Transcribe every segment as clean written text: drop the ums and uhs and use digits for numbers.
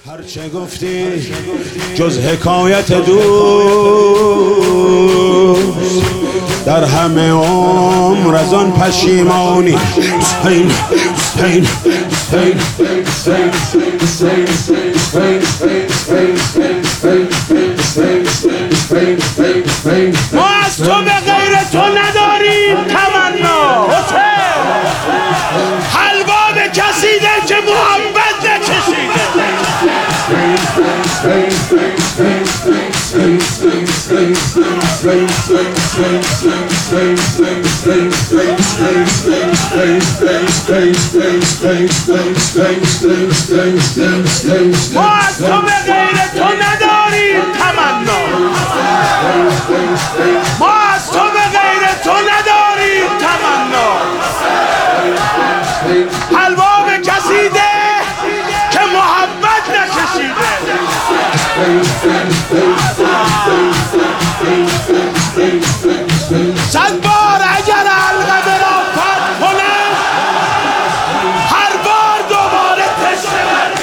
هرچه گفتی جز حکایت دوست در همه عمر از آن پشیمانی. ما از تو به غیر تو نداریم تمنا حسین، حلوا به کسیده که محبت نچشیده. ما از تو به غیر تو نداریم تمنا، ما از تو به غیر تو نداریم تمنا. حلوا به کسیده که محبت نچشیده. صد بار اگر حلقه را فتح کنم، هر بار دوباره تشنه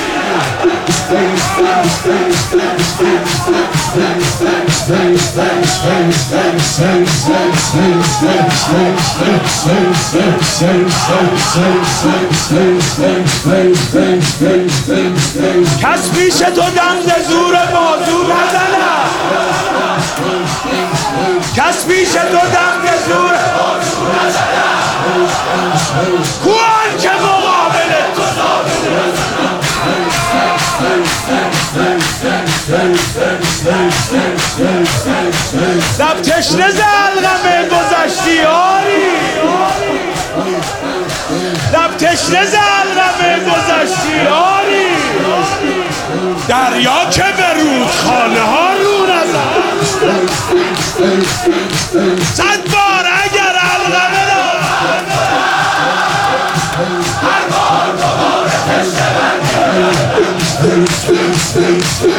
کس پیش تو دند زور بازو نزنم، کس پیش تو دند زور بازو نزنم. کوان که مقابل تو لب تشنه زلغمه گذشتی آری، لب تشنه زلغمه گذشتی آری. دریا که به رودخانه ها رو نزد، صد بار اگر الغمه را هر بار دوباره تشنه